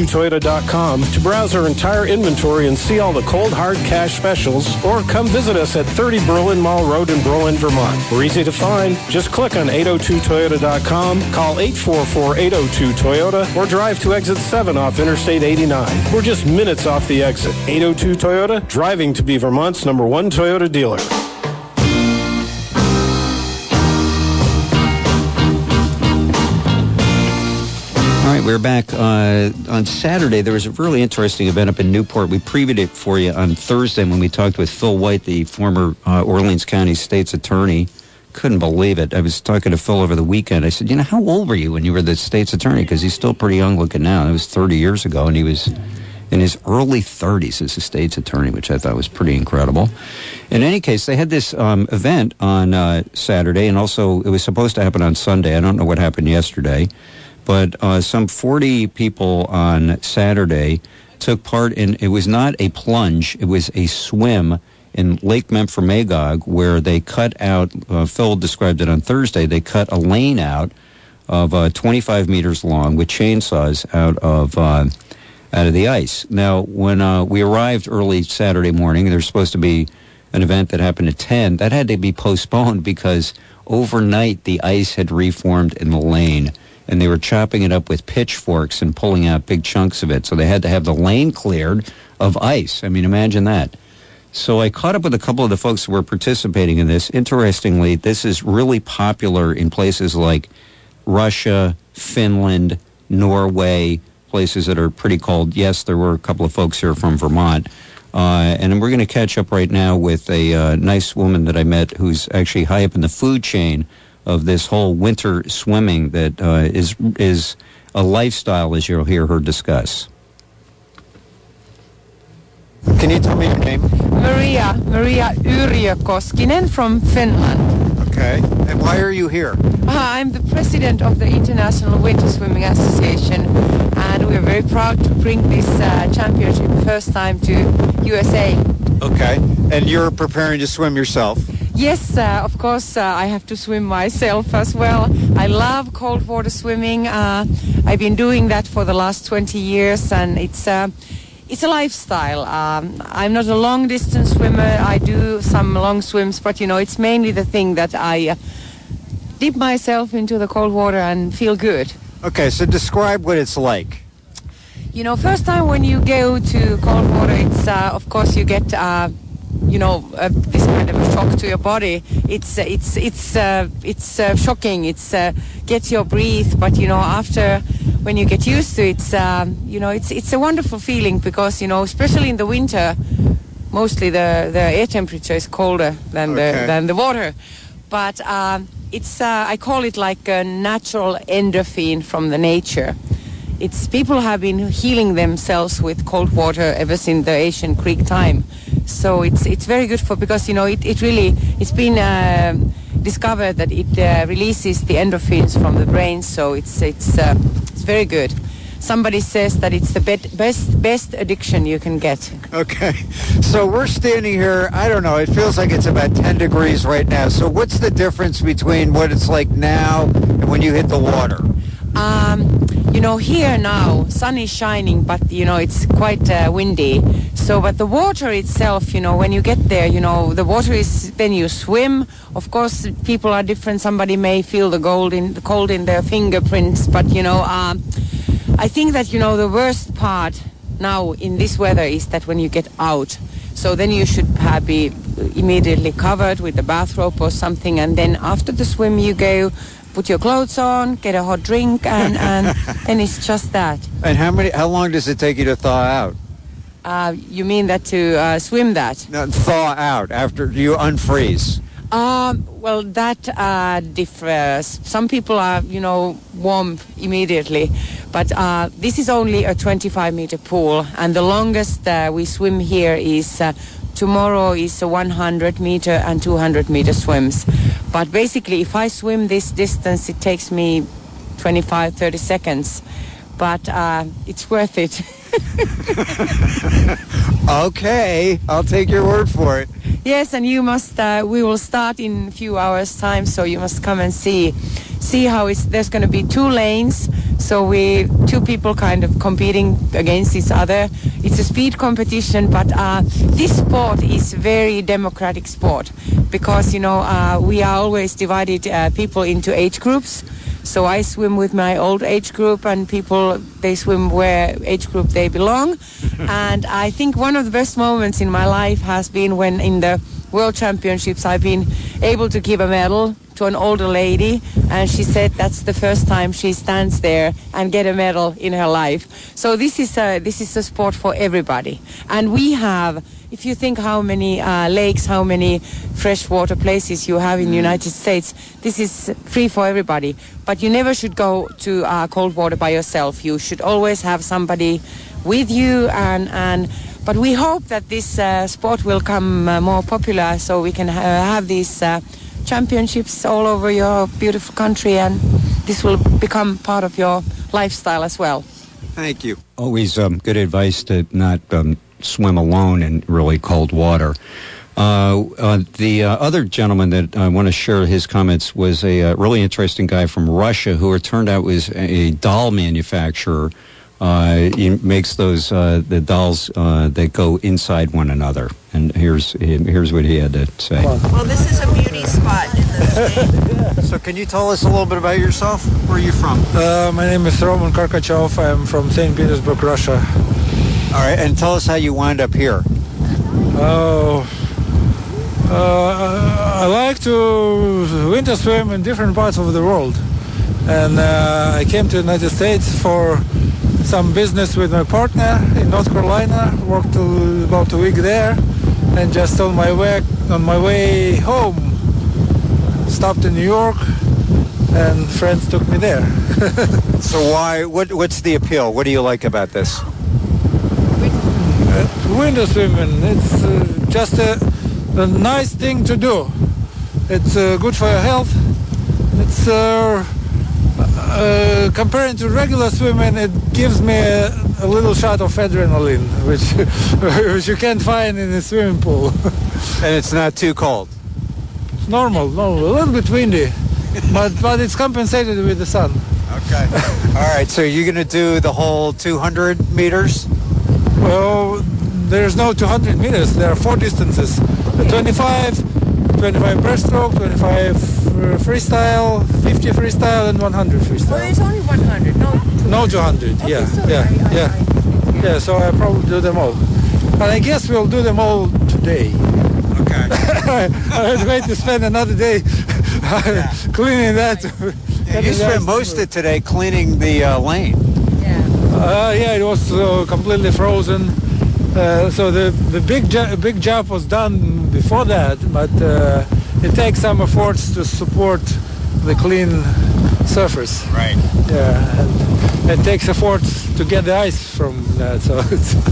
802toyota.com to browse our entire inventory and see all the cold, hard cash specials, or come visit us at 30 Berlin Mall Road in Berlin, Vermont. We're easy to find. Just click on 802toyota.com, call 844-802-TOYOTA, or drive to exit 7 off Interstate 89. We're just minutes off the exit. 802 Toyota, driving to be Vermont's #1 Toyota dealer. All right, we're back. On Saturday, there was a really interesting event up in Newport. We previewed it for you on Thursday when we talked with Phil White, the former Orleans County State's Attorney. Couldn't believe it. I was talking to Phil over the weekend. I said, how old were you when you were the State's Attorney? Because he's still pretty young looking now. It was 30 years ago, and he was in his early 30s as a State's Attorney, which I thought was pretty incredible. In any case, they had this event on Saturday, and also it was supposed to happen on Sunday. I don't know what happened yesterday. But some 40 people on Saturday took part in, it was not a plunge, it was a swim in Lake Memphremagog, where they cut out, Phil described it on Thursday, they cut a lane out of 25 meters long with chainsaws out of the ice. Now, when we arrived early Saturday morning, there's supposed to be an event that happened at 10, that had to be postponed because overnight the ice had reformed in the lane. And they were chopping it up with pitchforks and pulling out big chunks of it. So they had to have the lane cleared of ice. I mean, imagine that. So I caught up with a couple of the folks who were participating in this. Interestingly, this is really popular in places like Russia, Finland, Norway, places that are pretty cold. Yes, there were a couple of folks here from Vermont. And we're going to catch up right now with a nice woman that I met who's actually high up in the food chain of this whole winter swimming that is a lifestyle, as you'll hear her discuss. Can you tell me your name? Maria Yrjö Koskinen from Finland. Okay. And why are you here? I'm the president of the International Winter Swimming Association, and we're very proud to bring this championship first time to USA. Okay. And you're preparing to swim yourself? Yes, of course, I have to swim myself as well. I love cold water swimming. I've been doing that for the last 20 years, and it's a lifestyle. I'm not a long-distance swimmer. I do some long swims, but, it's mainly the thing that I dip myself into the cold water and feel good. Okay, so describe what it's like. First time when you go to cold water, it's, of course, you get... this kind of a shock to your body. It's shocking. It's gets your breath, but after when you get used to it, it's a wonderful feeling because especially in the winter, mostly the air temperature is colder than the water, but I call it like a natural endorphin from the nature. People have been healing themselves with cold water ever since the ancient Greek time. So it's very good because it's been discovered that it releases the endorphins from the brain. So it's very good. Somebody says that it's the best addiction you can get. Okay, so we're standing here. I don't know. It feels like it's about 10 degrees right now. So what's the difference between what it's like now and when you hit the water? Here now, sun is shining, but, it's quite windy. So, but the water itself, when you get there, the water is, then you swim. Of course, people are different. Somebody may feel the cold in their fingerprints, but, I think that, the worst part now in this weather is that when you get out. So then you should be immediately covered with a bathrobe or something, and then after the swim you go, put your clothes on, get a hot drink, and then it's just that. And how long does it take you to thaw out? You mean that to swim that? No, thaw out, after you unfreeze. Well, that differs. Some people are, warm immediately. But this is only a 25-meter pool, and the longest we swim here is tomorrow is a 100-meter and 200-meter swims. But basically, if I swim this distance, it takes me 25, 30 seconds. But it's worth it. Okay, I'll take your word for it. Yes, and you must, we will start in a few hours' time, so you must come and see how there's going to be 2 lanes. So we two people kind of competing against each other. It's a speed competition, but this sport is very democratic sport because, we are always divided people into age groups. So I swim with my old age group, and people, they swim where age group they belong. And I think one of the best moments in my life has been when in the World Championships I've been able to give a medal to an older lady, and she said that's the first time she stands there and get a medal in her life. So this is a sport for everybody. And we have, if you think how many lakes, how many freshwater places you have in the United States, this is free for everybody. But you never should go to cold water by yourself. You should always have somebody with you, but we hope that this sport will come more popular so we can have these championships all over your beautiful country, and this will become part of your lifestyle as well. Thank you. Always good advice to not swim alone in really cold water. The other gentleman that I want to share his comments was a really interesting guy from Russia who it turned out was a doll manufacturer. He makes those the dolls that go inside one another. And here's what he had to say. Well, this is a beauty spot in the state. So can you tell us a little bit about yourself? Where are you from? My name is Roman Karkachov. I'm from St. Petersburg, Russia. All right, and tell us how you wound up here. I like to winter swim in different parts of the world. And I came to the United States for some business with my partner in North Carolina, worked about a week there, and just on my way home, stopped in New York, and friends took me there. So what's the appeal? What do you like about this? Winter swimming, it's just a nice thing to do. It's good for your health. It's comparing to regular swimming, it gives me a little shot of adrenaline, which you can't find in a swimming pool. And it's not too cold. It's normal, a little bit windy, but it's compensated with the sun. Okay. All right, so you're going to do the whole 200 meters? Well, there's no 200 meters. There are four distances: 25 breaststroke, 25 freestyle, 50 freestyle, and 100 freestyle. Well, there's only 100, no 200. Okay, Yeah, so yeah. So I probably do them all. But I guess we'll do them all today. Okay. I was going to spend another day cleaning that. You spent most of today cleaning the lane. Yeah, it was completely frozen. So the big job was done before that, but it takes some efforts to support the clean surface. Right. Yeah, and it takes efforts to get the ice from that. So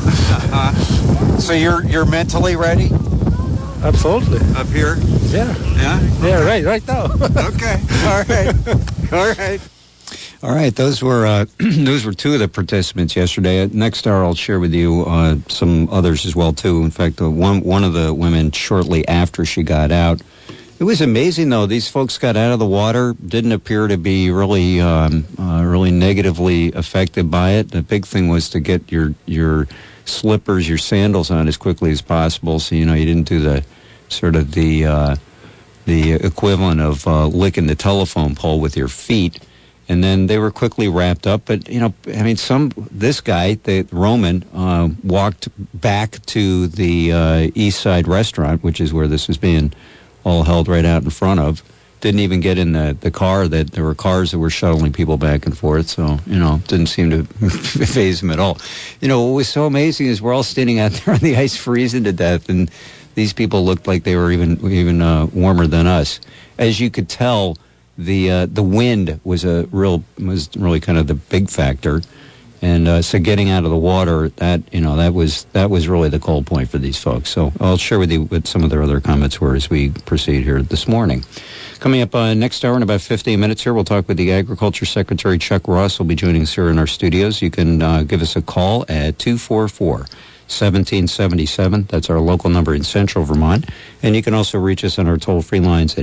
it's So you're mentally ready? Absolutely. Up here? Yeah. Yeah? Right now. Okay. All right. All right, those were two of the participants yesterday. Next hour, I'll share with you some others as well too. In fact, one of the women shortly after she got out. It was amazing though. These folks got out of the water, didn't appear to be really negatively affected by it. The big thing was to get your slippers, your sandals on as quickly as possible, so you didn't do the sort of the equivalent of licking the telephone pole with your feet. And then they were quickly wrapped up. But, this guy, the Roman, walked back to the East Side restaurant, which is where this was being all held right out in front of. Didn't even get in the car. That there were cars that were shuttling people back and forth. So, didn't seem to faze him at all. What was so amazing is we're all standing out there on the ice freezing to death. And these people looked like they were even warmer than us. As you could tell, the wind was really kind of the big factor, and so getting out of the water, that was really the cold point for these folks. So I'll share with you what some of their other comments were as we proceed here this morning. Coming up next hour in about 15 minutes here, we'll talk with the Agriculture Secretary Chuck Ross. Will be joining us here in our studios. You can give us a call at 1777. That's our local number in Central Vermont. And you can also reach us on our toll-free lines at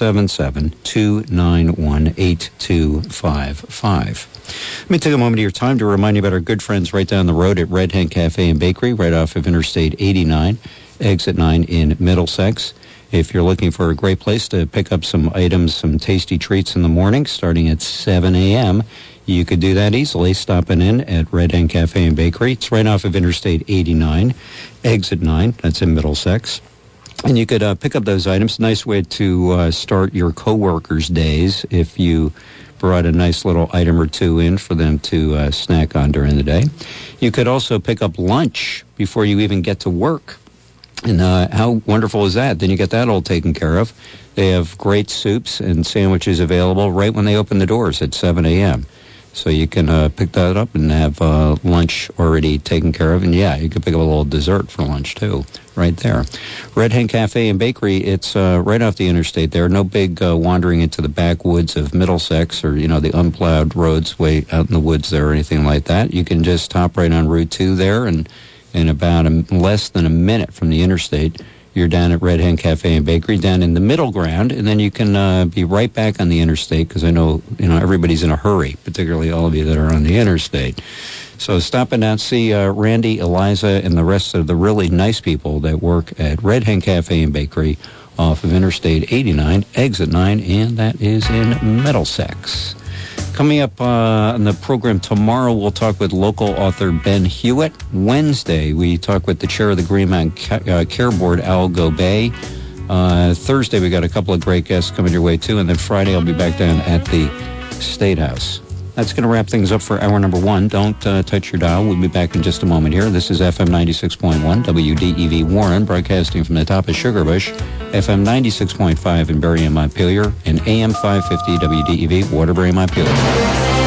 877-291-8255. Let me take a moment of your time to remind you about our good friends right down the road at Red Hen Cafe and Bakery, right off of Interstate 89, exit 9 in Middlesex. If you're looking for a great place to pick up some items, some tasty treats in the morning, starting at 7 a.m., you could do that easily, stopping in at Red Hen Cafe and Bakery. It's right off of Interstate 89, exit 9. That's in Middlesex. And you could pick up those items. Nice way to start your coworkers' days if you brought a nice little item or two in for them to snack on during the day. You could also pick up lunch before you even get to work. And how wonderful is that? Then you get that all taken care of. They have great soups and sandwiches available right when they open the doors at 7 a.m. So you can pick that up and have lunch already taken care of. And, yeah, you could pick up a little dessert for lunch, too, right there. Red Hen Cafe and Bakery, it's right off the interstate there. No big wandering into the backwoods of Middlesex or, the unplowed roads way out in the woods there or anything like that. You can just hop right on Route 2 there, and in about less than a minute from the interstate, you're down at Red Hen Cafe and Bakery, down in the middle ground, and then you can be right back on the interstate because I know, everybody's in a hurry, particularly all of you that are on the interstate. So stop and down, see Randy, Eliza, and the rest of the really nice people that work at Red Hen Cafe and Bakery off of Interstate 89, exit 9, and that is in Middlesex. Coming up on the program tomorrow, we'll talk with local author Ben Hewitt. Wednesday, we talk with the chair of the Green Mountain Care Board, Al Gobay. Thursday, we got a couple of great guests coming your way, too. And then Friday, I'll be back down at the State House. That's going to wrap things up for hour number one. Don't touch your dial. We'll be back in just a moment here. This is FM 96.1, WDEV Warren, broadcasting from the top of Sugarbush, FM 96.5 in Berry and Montpelier, and AM 550 WDEV Waterbury, Montpelier.